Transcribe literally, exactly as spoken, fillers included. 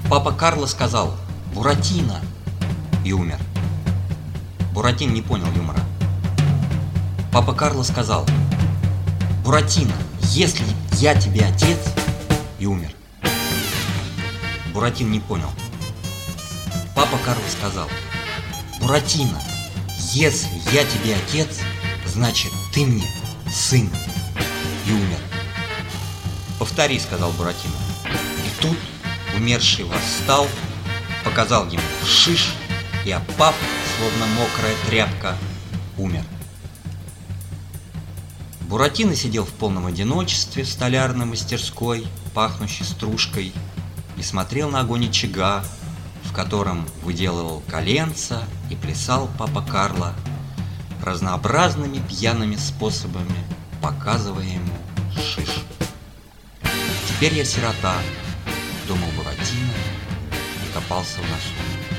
Папа Карло сказал: «Буратино!» и умер. Буратино не понял юмора. Папа Карло сказал: «Буратино, если я тебе отец!» и умер. Буратино не понял. Папа Карло сказал: «Буратино, если я тебе отец, значит ты мне сын!» и умер. «Повтори», — сказал Буратино. И тут умерший восстал, показал ему шиш и, опав, словно мокрая тряпка, умер. Буратино сидел в полном одиночестве в столярной мастерской, пахнущей стружкой, и смотрел на огонь очага, в котором выделывал коленца и плясал папа Карло, разнообразными пьяными способами показывая ему шиш. «Теперь я сирота», — думал Буратино и копался в носу.